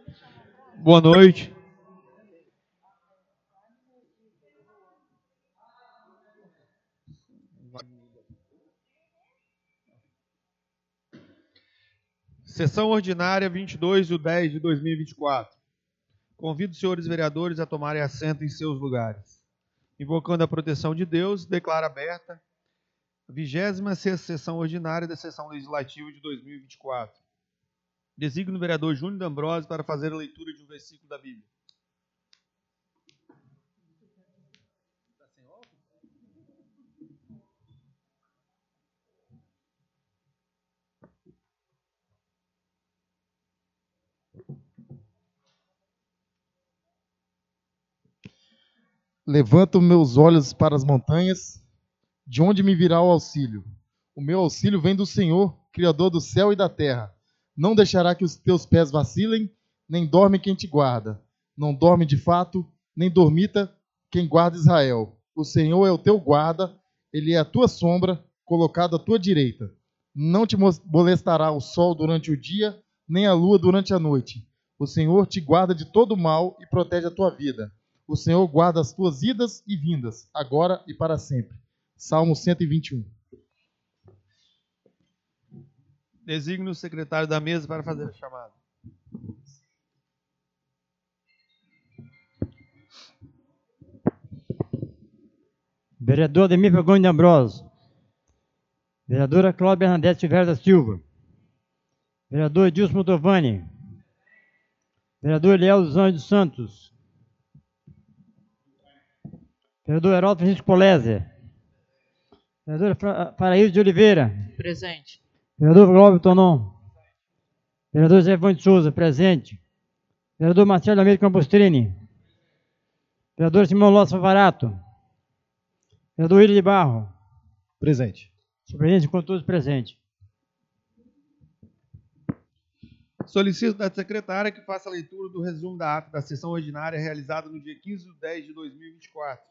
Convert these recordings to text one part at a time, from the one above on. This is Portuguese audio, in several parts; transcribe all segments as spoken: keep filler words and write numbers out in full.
Boa noite. Sessão ordinária vinte e dois de dez de dois mil e vinte e quatro. Convido os senhores vereadores a tomarem assento em seus lugares. Invocando a proteção de Deus, declaro aberta a vigésima sexta sessão ordinária da sessão legislativa de dois mil e vinte e quatro. Designo o vereador Júnior D'Ambrosio para fazer a leitura de um versículo da Bíblia. Levanto meus olhos para as montanhas, de onde me virá o auxílio? O meu auxílio vem do Senhor, Criador do céu e da terra. Não deixará que os teus pés vacilem, nem dorme quem te guarda. Não dorme de fato, nem dormita quem guarda Israel. O Senhor é o teu guarda, ele é a tua sombra, colocado à tua direita. Não te molestará o sol durante o dia, nem a lua durante a noite. O Senhor te guarda de todo mal e protege a tua vida. O Senhor guarda as tuas idas e vindas, agora e para sempre. Salmo cento e vinte e um. Designo o secretário da mesa para fazer a chamada. Vereador Ademir Fagundes D'Ambrosio. Vereadora Cláudia Bernadette Silveira da Silva. Vereador Edilson Motovani. Vereador Eliel dos Anjos dos Santos. Vereador Heraldo Francisco Polese. Vereador Paraíso de Oliveira. Presente. Vereador Glóbio Tonon. Vereador Zé Von de Souza, presente. Vereador Marcelo Almeida Campostrini. Vereador Simão Lopes Favarato. Vereador Willi de Barro. Presente. Senhor presidente, com todos presentes. Solicito da secretária que faça a leitura do resumo da ata da sessão ordinária realizada no dia quinze de dez de dois mil e vinte e quatro.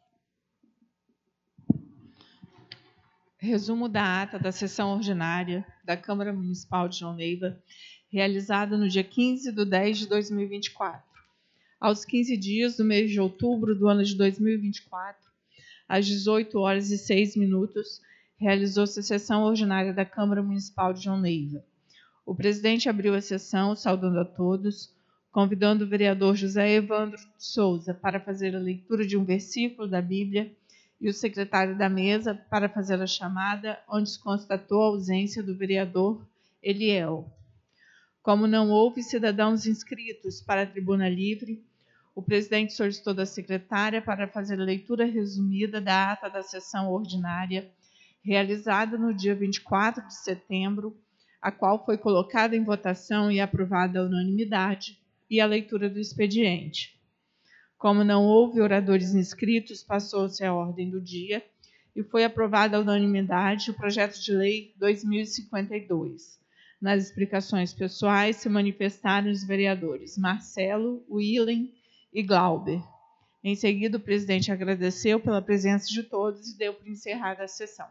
Resumo da ata da sessão ordinária da Câmara Municipal de João Neiva, realizada no dia quinze de dez de dois mil e vinte e quatro. Aos quinze dias do mês de outubro do ano de dois mil e vinte e quatro, às dezoito horas e seis minutos, realizou-se a sessão ordinária da Câmara Municipal de João Neiva. O presidente abriu a sessão, saudando a todos, convidando o vereador José Evandro de Souza para fazer a leitura de um versículo da Bíblia e o secretário da mesa para fazer a chamada, onde se constatou a ausência do vereador Eliel. Como não houve cidadãos inscritos para a tribuna livre, o presidente solicitou da secretária para fazer a leitura resumida da ata da sessão ordinária, realizada no dia vinte e quatro de setembro, a qual foi colocada em votação e aprovada à unanimidade, e a leitura do expediente. Como não houve oradores inscritos, passou-se a ordem do dia e foi aprovada à unanimidade o projeto de lei dois mil e cinquenta e dois. Nas explicações pessoais se manifestaram os vereadores Marcelo, Willen e Glauber. Em seguida, o presidente agradeceu pela presença de todos e deu por encerrada a sessão.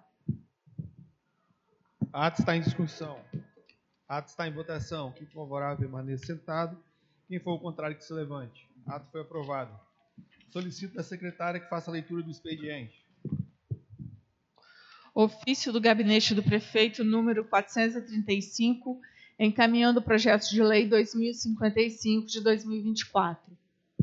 Ato está em discussão. Ato está em votação. Quem for favorável, permaneça sentado. Quem for o contrário, que se levante. Ato foi aprovado. Solicito da secretária que faça a leitura do expediente. Ofício do Gabinete do Prefeito, número quatrocentos e trinta e cinco, encaminhando o projeto de lei dois mil e cinquenta e cinco de dois mil e vinte e quatro.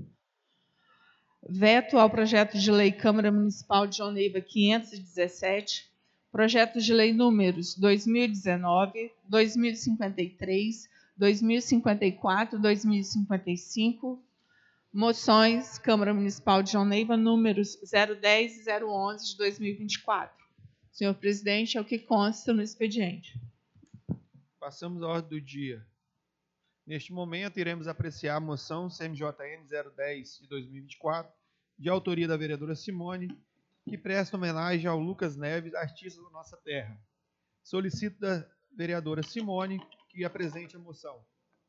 Veto ao projeto de lei Câmara Municipal de João Neiva quinhentos e dezessete, projetos de lei números dois mil e dezenove, dois mil e cinquenta e três, dois mil e cinquenta e quatro, dois mil e cinquenta e cinco, moções Câmara Municipal de João Neiva, números zero dez e zero onze de dois mil e vinte e quatro. Senhor presidente, é o que consta no expediente. Passamos à ordem do dia. Neste momento, iremos apreciar a moção C M J N zero dez de dois mil e vinte e quatro, de autoria da vereadora Simone, que presta homenagem ao Lucas Neves, artista da nossa terra. Solicito da vereadora Simone que apresente a moção.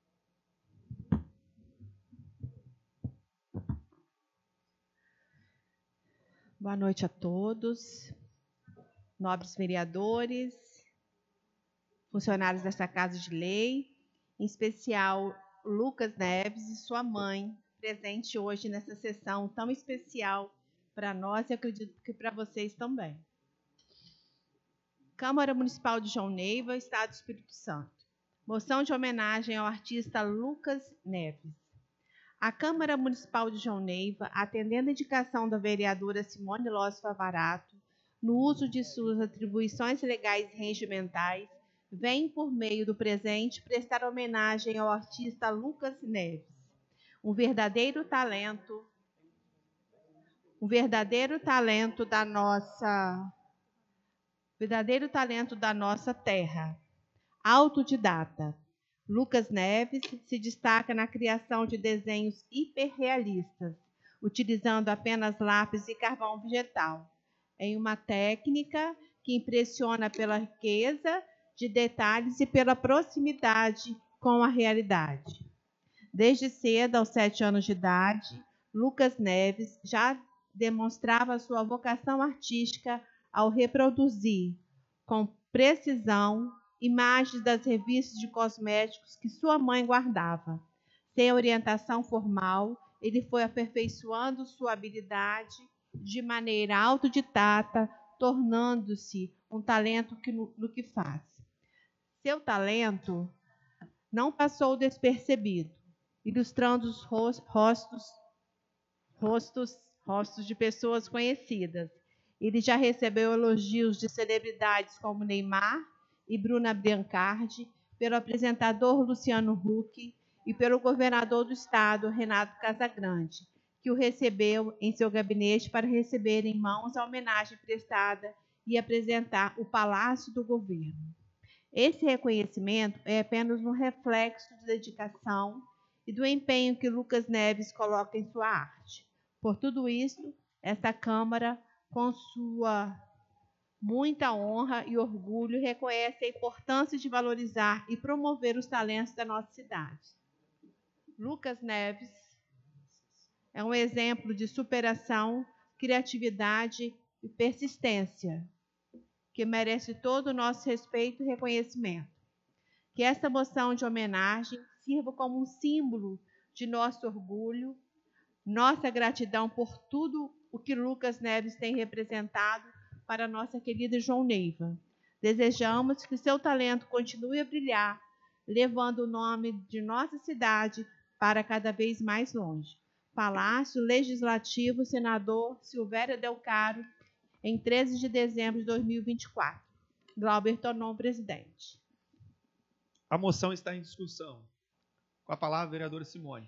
Boa noite a todos, nobres vereadores, funcionários desta Casa de Lei, em especial Lucas Neves e sua mãe, presente hoje nessa sessão tão especial para nós e acredito que para vocês também. Câmara Municipal de João Neiva, Estado do Espírito Santo. Moção de homenagem ao artista Lucas Neves. A Câmara Municipal de João Neiva, atendendo a indicação da vereadora Simone Loz Favarato, no uso de suas atribuições legais e regimentais, vem, por meio do presente, prestar homenagem ao artista Lucas Neves, um verdadeiro talento, um verdadeiro talento da nossa, verdadeiro talento da nossa terra. Autodidata. Lucas Neves se destaca na criação de desenhos hiperrealistas, utilizando apenas lápis e carvão vegetal, em uma técnica que impressiona pela riqueza de detalhes e pela proximidade com a realidade. Desde cedo, aos sete anos de idade, Lucas Neves já demonstrava sua vocação artística ao reproduzir, com precisão, imagens das revistas de cosméticos que sua mãe guardava. Sem orientação formal, ele foi aperfeiçoando sua habilidade de maneira autodidata, tornando-se um talento que, no, no que faz. Seu talento não passou despercebido, ilustrando os rostos, rostos, rostos de pessoas conhecidas. Ele já recebeu elogios de celebridades como Neymar e Bruna Biancardi, pelo apresentador Luciano Huck e pelo governador do estado, Renato Casagrande, que o recebeu em seu gabinete para receber em mãos a homenagem prestada e apresentar o Palácio do Governo. Esse reconhecimento é apenas um reflexo de dedicação e do empenho que Lucas Neves coloca em sua arte. Por tudo isso, esta Câmara, com sua muita honra e orgulho, reconhece a importância de valorizar e promover os talentos da nossa cidade. Lucas Neves é um exemplo de superação, criatividade e persistência, que merece todo o nosso respeito e reconhecimento. Que esta moção de homenagem sirva como um símbolo de nosso orgulho, nossa gratidão por tudo o que Lucas Neves tem representado para a nossa querida João Neiva. Desejamos que seu talento continue a brilhar, levando o nome de nossa cidade para cada vez mais longe. Palácio Legislativo, senador Silvério Delcaro, em treze de dezembro de dois mil e vinte e quatro. Glauber Tonon, presidente. A moção está em discussão. Com a palavra, a vereadora Simone.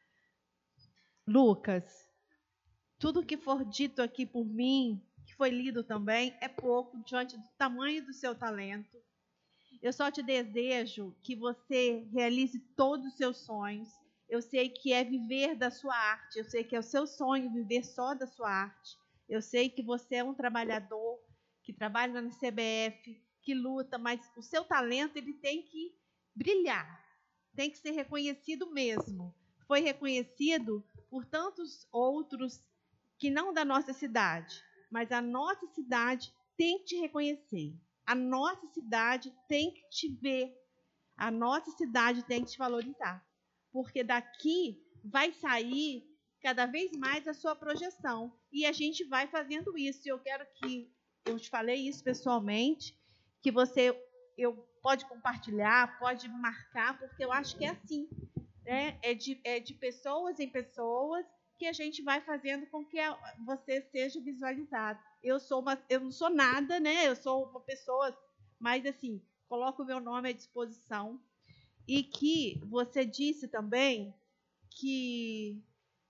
Lucas, tudo que for dito aqui por mim, que foi lido também, é pouco diante do tamanho do seu talento. Eu só te desejo que você realize todos os seus sonhos. Eu sei que é viver da sua arte, eu sei que é o seu sonho viver só da sua arte. Eu sei que você é um trabalhador, que trabalha na C B F, que luta, mas o seu talento ele tem que brilhar, tem que ser reconhecido mesmo. Foi reconhecido por tantos outros que não da nossa cidade, mas a nossa cidade tem que te reconhecer. A nossa cidade tem que te ver. A nossa cidade tem que te valorizar. Porque daqui vai sair cada vez mais a sua projeção. E a gente vai fazendo isso. Eu quero que, eu te falei isso pessoalmente, que você eu, pode compartilhar, pode marcar, porque eu acho que é assim. Né? É, de, é de pessoas em pessoas que a gente vai fazendo com que a, você seja visualizado. Eu, sou uma, eu não sou nada, né? Eu sou uma pessoa, mas assim, coloco o meu nome à disposição. E que você disse também que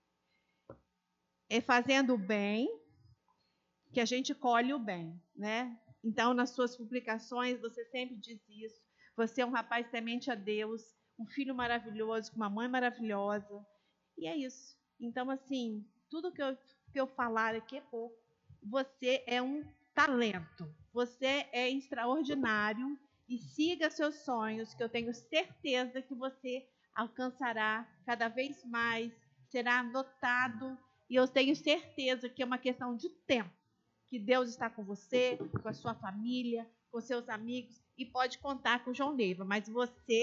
é fazendo o bem que a gente colhe o bem, né? Então, nas suas publicações, você sempre diz isso. Você é um rapaz temente a Deus, um filho maravilhoso, com uma mãe maravilhosa. E é isso. Então, assim, tudo que eu, que eu falar aqui é pouco. Você é um talento. Você é extraordinário. E siga seus sonhos, que eu tenho certeza que você alcançará cada vez mais, será notado. E eu tenho certeza que é uma questão de tempo, que Deus está com você, com a sua família, com seus amigos, e pode contar com o João Neiva. Mas você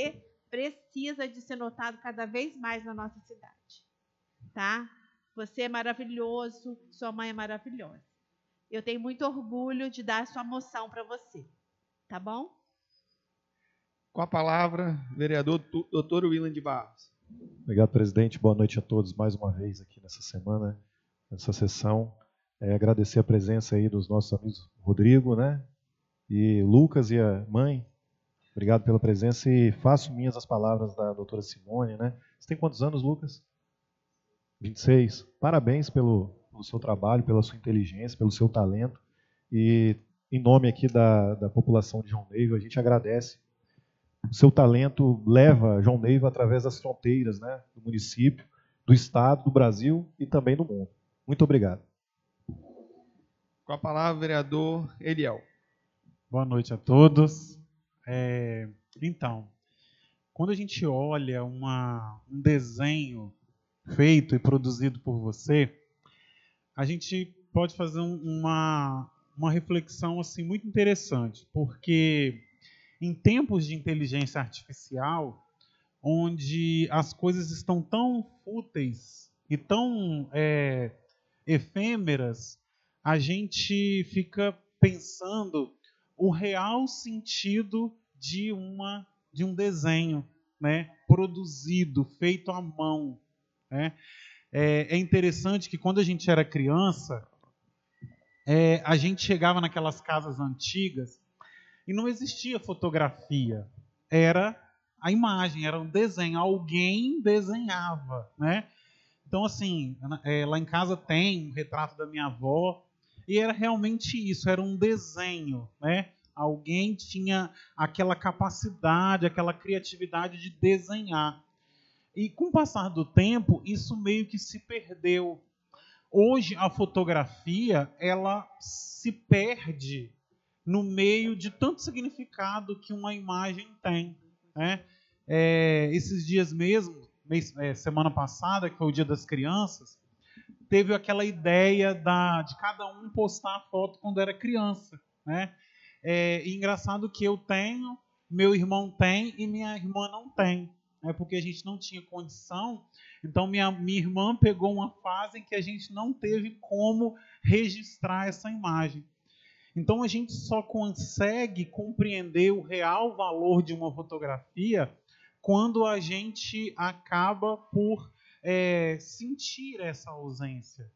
precisa de ser notado cada vez mais na nossa cidade. Tá? Você é maravilhoso, sua mãe é maravilhosa. Eu tenho muito orgulho de dar sua moção para você. Tá bom? Com a palavra, vereador doutor William de Barros. Obrigado, presidente. Boa noite a todos mais uma vez aqui nessa semana, nessa sessão. É, agradecer a presença aí dos nossos amigos Rodrigo, né? E Lucas e a mãe. Obrigado pela presença e faço minhas as palavras da doutora Simone, né? Você tem quantos anos, Lucas? vinte e seis. Parabéns pelo, pelo seu trabalho, pela sua inteligência, pelo seu talento. E em nome aqui da, da população de João Neiva, a gente agradece. O seu talento leva João Neiva através das fronteiras, né, do município, do estado, do Brasil e também do mundo. Muito obrigado. Com a palavra, vereador Eliel. Boa noite a todos. É, então, quando a gente olha uma, um desenho feito e produzido por você, a gente pode fazer um, uma, uma reflexão assim, muito interessante, porque em tempos de inteligência artificial, onde as coisas estão tão fúteis e tão é, efêmeras, a gente fica pensando o real sentido de, uma, de um desenho, né, produzido, feito à mão. Né? É, é interessante que quando a gente era criança, é, a gente chegava naquelas casas antigas e não existia fotografia, era a imagem, era um desenho, alguém desenhava, né? Então, assim, é, lá em casa tem um retrato da minha avó, e era realmente isso, era um desenho, né? Alguém tinha aquela capacidade, aquela criatividade de desenhar. E com o passar do tempo, isso meio que se perdeu. Hoje, a fotografia, ela se perde no meio de tanto significado que uma imagem tem. Né? É, esses dias mesmo, mês, é, semana passada, que foi o Dia das Crianças, teve aquela ideia da, de cada um postar a foto quando era criança. Né? É, e engraçado que eu tenho, meu irmão tem e minha irmã não tem. Né? Porque a gente não tinha condição. Então, minha, minha irmã pegou uma fase em que a gente não teve como registrar essa imagem. Então, a gente só consegue compreender o real valor de uma fotografia quando a gente acaba por é, sentir essa ausência.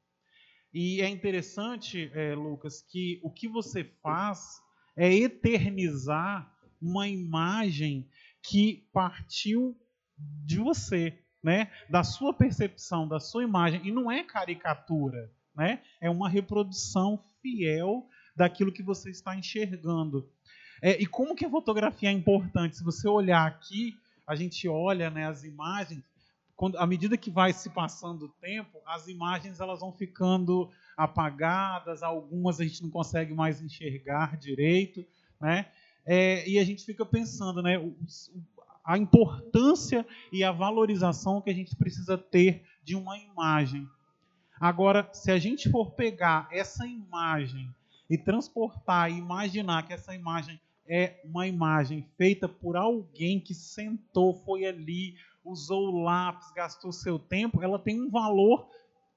E é interessante, é, Lucas, que o que você faz é eternizar uma imagem que partiu de você, né? Da sua percepção, da sua imagem. E não é caricatura, né? É uma reprodução fiel daquilo que você está enxergando. É, e como que a fotografia é importante? Se você olhar aqui, a gente olha, né, as imagens, quando, à medida que vai se passando o tempo, as imagens elas vão ficando apagadas, algumas a gente não consegue mais enxergar direito, né? É, e a gente fica pensando, né, o, a importância e a valorização que a gente precisa ter de uma imagem. Agora, se a gente for pegar essa imagem e transportar e imaginar que essa imagem é uma imagem feita por alguém que sentou, foi ali, usou o lápis, gastou seu tempo, ela tem um valor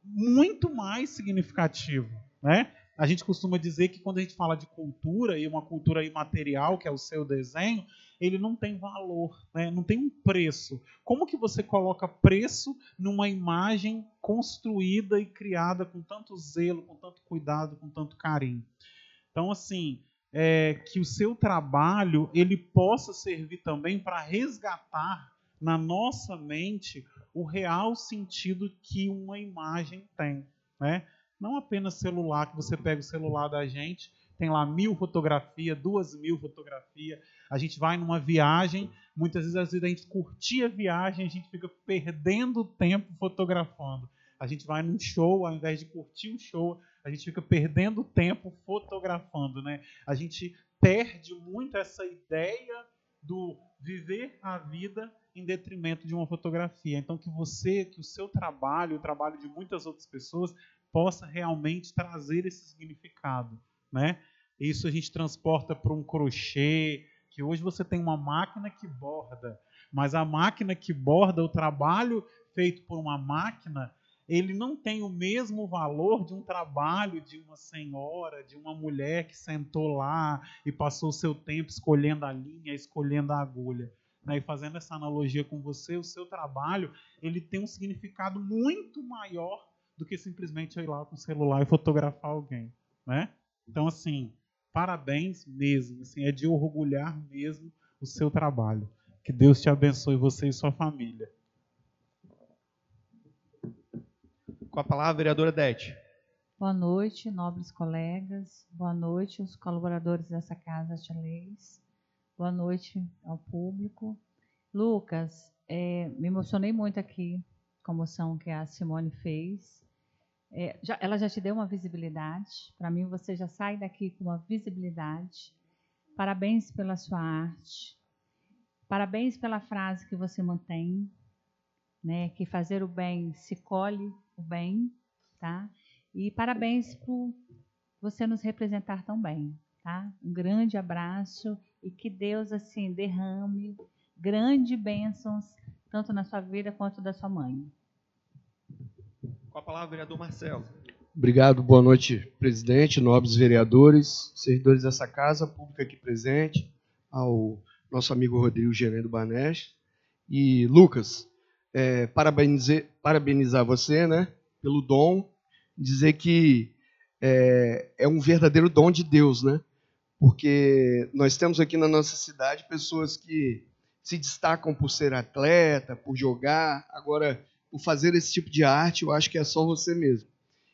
muito mais significativo, né? A gente costuma dizer que quando a gente fala de cultura, e uma cultura imaterial, que é o seu desenho, ele não tem valor, né? Não tem um preço. Como que você coloca preço numa imagem construída e criada com tanto zelo, com tanto cuidado, com tanto carinho? Então, assim, é, que o seu trabalho ele possa servir também para resgatar na nossa mente o real sentido que uma imagem tem, né? Não apenas celular, que você pega o celular da gente, tem lá mil fotografias, duas mil fotografias, a gente vai numa viagem, muitas vezes, às vezes a gente curtir a viagem, a gente fica perdendo tempo fotografando. A gente vai num show, ao invés de curtir o show, a gente fica perdendo tempo fotografando, né? A gente perde muito essa ideia do viver a vida em detrimento de uma fotografia. Então, que você, que o seu trabalho, o trabalho de muitas outras pessoas, possa realmente trazer esse significado, né? Isso a gente transporta para um crochê, que hoje você tem uma máquina que borda. Mas a máquina que borda, o trabalho feito por uma máquina, ele não tem o mesmo valor de um trabalho de uma senhora, de uma mulher que sentou lá e passou o seu tempo escolhendo a linha, escolhendo a agulha. E fazendo essa analogia com você, o seu trabalho ele tem um significado muito maior do que simplesmente ir lá com o celular e fotografar alguém, né? Então, assim, parabéns mesmo, assim, é de orgulhar mesmo o seu trabalho. Que Deus te abençoe, você e sua família. Com a palavra, a vereadora Dete. Boa noite, nobres colegas. Boa noite, os colaboradores dessa Casa de Leis. Boa noite ao público. Lucas, é, me emocionei muito aqui com a moção que a Simone fez. É, já, ela já te deu uma visibilidade. Para mim, você já sai daqui com uma visibilidade. Parabéns pela sua arte. Parabéns pela frase que você mantém, né, que fazer o bem se colhe o bem, tá? E parabéns por você nos representar tão bem, tá? Um grande abraço e que Deus, assim, derrame grandes bênçãos, tanto na sua vida quanto da sua mãe. Com a palavra, vereador Marcelo. Obrigado, boa noite, presidente, nobres vereadores, servidores dessa casa, público aqui presente, ao nosso amigo Rodrigo Gerendo Banés. E, Lucas, é, parabenizar, parabenizar você, né, pelo dom, dizer que é, é um verdadeiro dom de Deus, né? Porque nós temos aqui na nossa cidade pessoas que se destacam por ser atleta, por jogar, agora, por fazer esse tipo de arte, eu acho que é só você mesmo.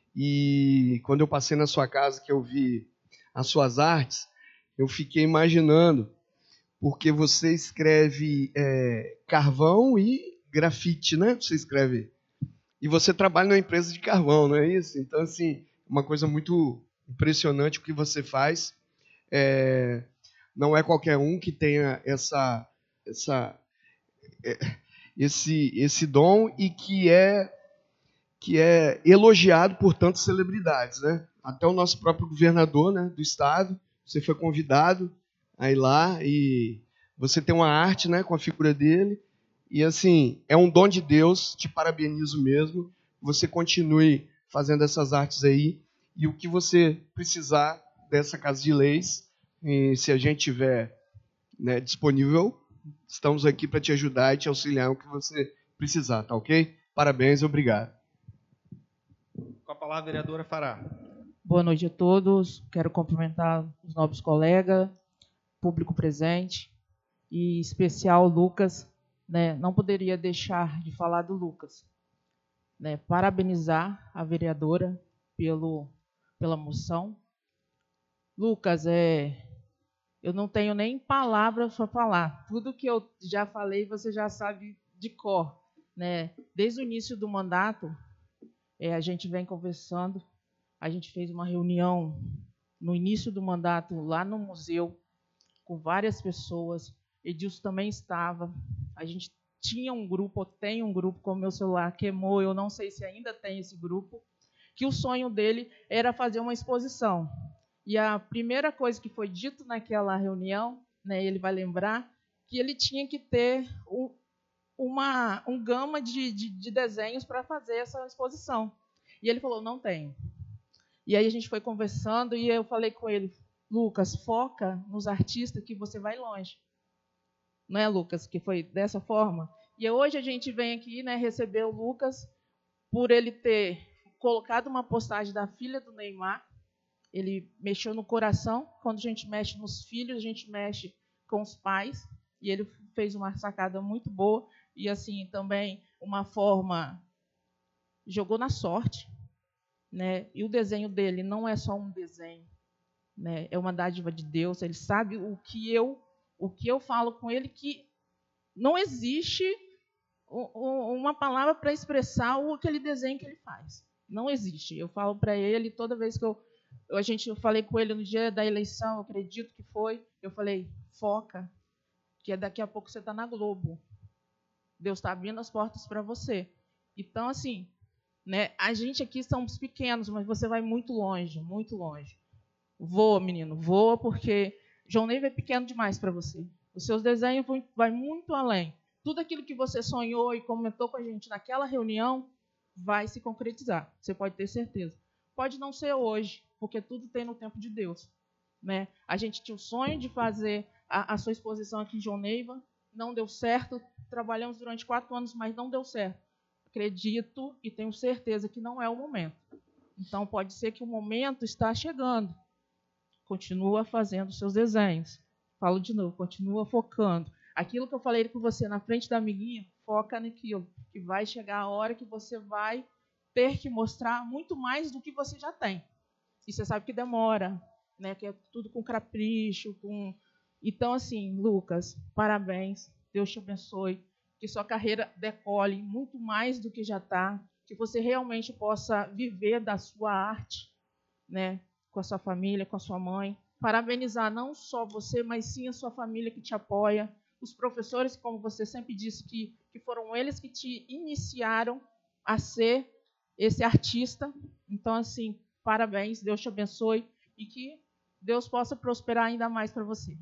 E quando eu passei na sua casa, que eu vi as suas artes, eu fiquei imaginando, porque você escreve é, carvão e grafite, né? Você escreve. E você trabalha numa empresa de carvão, não é isso? Então, assim, uma coisa muito impressionante o que você faz. É, não é qualquer um que tenha essa, essa, é, esse, esse dom e que é, que é elogiado por tantas celebridades, né? Até o nosso próprio governador, né, do estado, você foi convidado a ir lá e você tem uma arte, né, com a figura dele. E, assim, é um dom de Deus, te parabenizo mesmo. Você continue fazendo essas artes aí. E o que você precisar dessa Casa de Leis, e se a gente tiver, né, disponível, estamos aqui para te ajudar e te auxiliar no que você precisar, tá ok? Parabéns e obrigado. Com a palavra, a vereadora Fará. Boa noite a todos. Quero cumprimentar os nobres colegas, público presente, e em especial Lucas. Né, não poderia deixar de falar do Lucas. Né, parabenizar a vereadora pelo, pela moção. Lucas, é, eu não tenho nem palavras para falar. Tudo que eu já falei, você já sabe de cor. Né? Desde o início do mandato, é, a gente vem conversando, a gente fez uma reunião no início do mandato lá no museu, com várias pessoas. Edilson também estava. A gente tinha um grupo, tem um grupo, como meu celular queimou, eu não sei se ainda tem esse grupo, que o sonho dele era fazer uma exposição. E a primeira coisa que foi dito naquela reunião, né, ele vai lembrar, que ele tinha que ter um, uma um gama de, de, de desenhos para fazer essa exposição. E ele falou, não tenho. E aí a gente foi conversando e eu falei com ele, Lucas, foca nos artistas que você vai longe. Não é, Lucas, que foi dessa forma? E hoje a gente vem aqui, né, receber o Lucas por ele ter colocado uma postagem da filha do Neymar. Ele mexeu no coração. Quando a gente mexe nos filhos, a gente mexe com os pais. E ele fez uma sacada muito boa. E, assim, também uma forma... Jogou na sorte. Né? E o desenho dele não é só um desenho. Né? É uma dádiva de Deus. Ele sabe o que eu... O que eu falo com ele, que não existe uma palavra para expressar aquele desenho que ele faz. Não existe. Eu falo para ele, toda vez que eu, a gente, eu falei com ele no dia da eleição, eu acredito que foi, eu falei, foca, que daqui a pouco você está na Globo. Deus está abrindo as portas para você. Então, assim, né, a gente aqui somos pequenos, mas você vai muito longe, muito longe. Voa, menino, voa, porque... João Neiva é pequeno demais para você. Os seus desenhos vão vai muito além. tudo aquilo que você sonhou e comentou com a gente naquela reunião vai se concretizar. Você pode ter certeza. Pode não ser hoje, porque tudo tem no tempo de Deus, né? A gente tinha o sonho de fazer a, a sua exposição aqui em João Neiva, não deu certo. Trabalhamos durante quatro anos, mas não deu certo. Acredito e tenho certeza que não é o momento. Então, pode ser que o momento está chegando. Continua fazendo seus desenhos. Falo de novo, continua focando. Aquilo que eu falei com você na frente da amiguinha, foca naquilo. Que vai chegar a hora que você vai ter que mostrar muito mais do que você já tem. E você sabe que demora, né? Que é tudo com capricho, com... Então, assim, Lucas, parabéns. Deus te abençoe. Que sua carreira decole muito mais do que já está. Que você realmente possa viver da sua arte, né? Com a sua família, com a sua mãe. Parabenizar não só você, mas sim a sua família que te apoia. Os professores, como você sempre disse, que, que foram eles que te iniciaram a ser esse artista. Então, assim, parabéns, Deus te abençoe e que Deus possa prosperar ainda mais para você.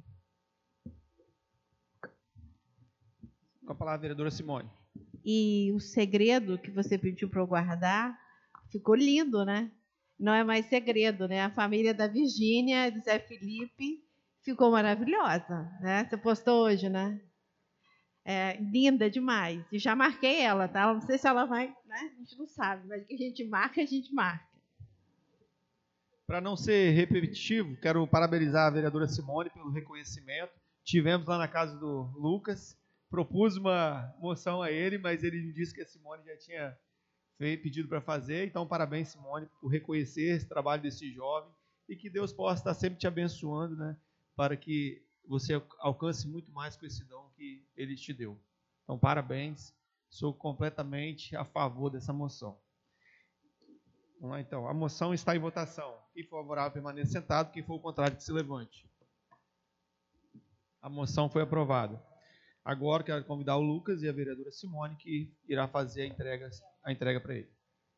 Com a palavra, a vereadora Simone. E o segredo que você pediu para eu guardar ficou lindo, né? Não é mais segredo, né? A família da Virgínia e do Zé Felipe ficou maravilhosa, né? Você postou hoje, né? É, linda demais. E já marquei ela, tá? Não sei se ela vai, né? A gente não sabe, mas o que a gente marca, a gente marca. Para não ser repetitivo, quero parabenizar a vereadora Simone pelo reconhecimento. Tivemos lá na casa do Lucas, propus uma moção a ele, mas ele me disse que a Simone já tinha pedido para fazer. Então, parabéns, Simone, por reconhecer esse trabalho desse jovem e que Deus possa estar sempre te abençoando, né, para que você alcance muito mais com esse dom que ele te deu. Então, parabéns. Sou completamente a favor dessa moção. Vamos lá, então. A moção está em votação. Quem for favorável, permaneça sentado. Quem for o contrário, que se levante. A moção foi aprovada. Agora, quero convidar o Lucas e a vereadora Simone, que irá fazer a entrega, a entrega para ele.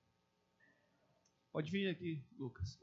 Pode vir aqui, Lucas.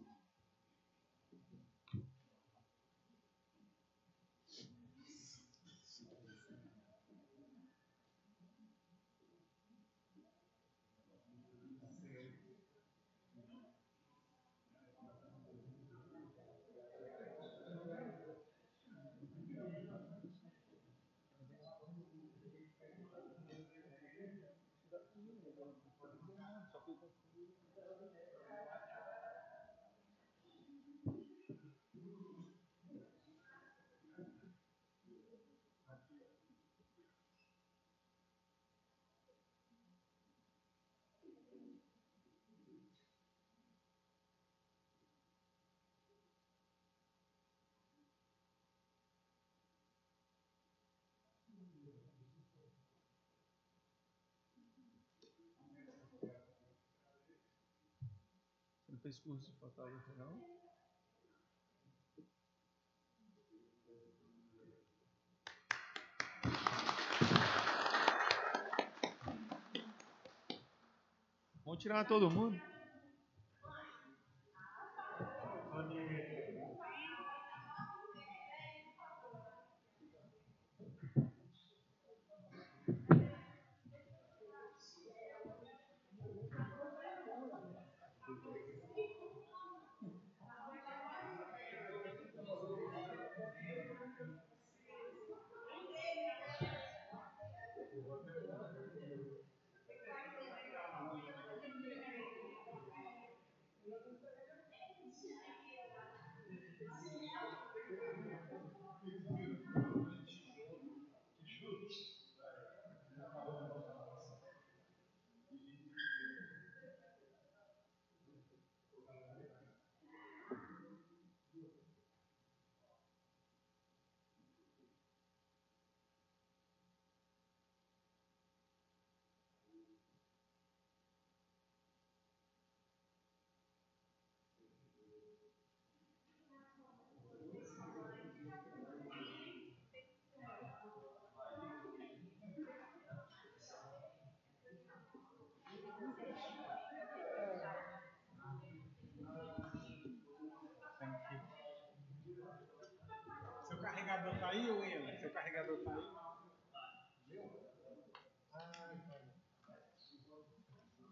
Você não fez curso de fotógrafo, não? Vamos tirar todo mundo? Seu carregador tá aí, William? Seu carregador tá aí?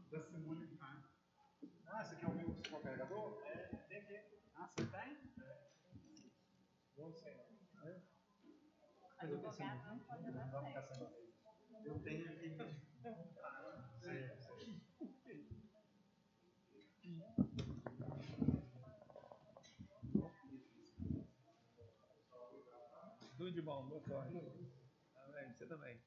Da Simone. Ah, esse aqui é o meu carregador? É, tem aqui. Ah, você tem? É. Não sei. Mas eu tenho sem não vai ficar sem eu tenho aqui. Tudo de bom, boa sorte. Amém, você também.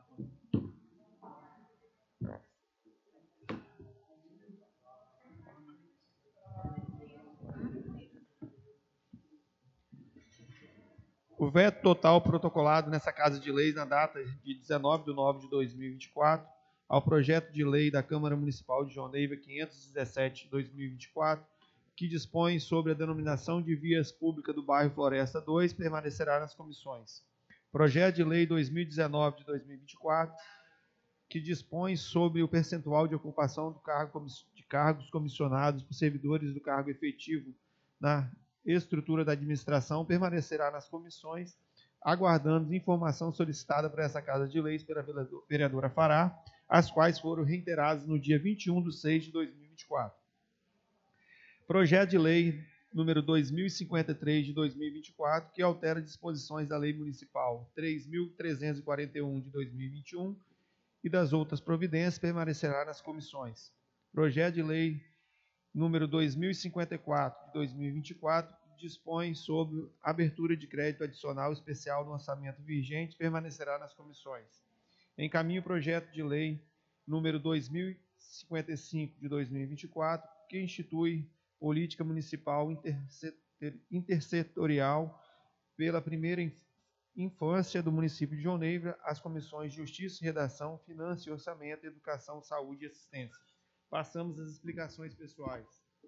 O veto total protocolado nessa Casa de Leis na data de dezenove de nove de dois mil e vinte e quatro ao projeto de lei da Câmara Municipal de João Neiva quinhentos e dezessete de dois mil e vinte e quatro, que dispõe sobre a denominação de vias públicas do bairro Floresta dois, permanecerá nas comissões. Projeto de lei dois mil e dezenove de dois mil e vinte e quatro, que dispõe sobre o percentual de ocupação do cargo, de cargos comissionados por servidores do cargo efetivo na estrutura da administração, permanecerá nas comissões, aguardando informação solicitada para essa Casa de Leis pela vereadora Fará, as quais foram reiteradas no dia vinte e um de seis de dois mil e vinte e quatro. Projeto de lei número dois mil e cinquenta e três de dois mil e vinte e quatro, que altera disposições da Lei Municipal três mil trezentos e quarenta e um de dois mil e vinte e um e das outras providências, permanecerá nas comissões. Projeto de lei número dois mil e cinquenta e quatro de dois mil e vinte e quatro, dispõe sobre abertura de crédito adicional especial no orçamento vigente, permanecerá nas comissões. Encaminho o projeto de lei número dois mil e cinquenta e cinco de dois mil e vinte e quatro, que institui política municipal intersetorial pela primeira infância do município de João Neiva, as comissões de Justiça, Redação, Finanças e Orçamento, Educação, Saúde e Assistência. Passamos às explicações pessoais.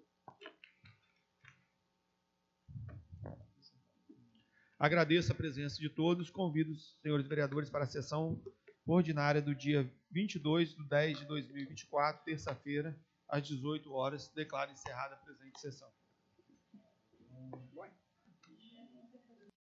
Agradeço a presença de todos. Convido os senhores vereadores para a sessão ordinária do dia vinte e dois de dez de dois mil e vinte e quatro, terça-feira, às dezoito horas. Declaro encerrada a presente sessão.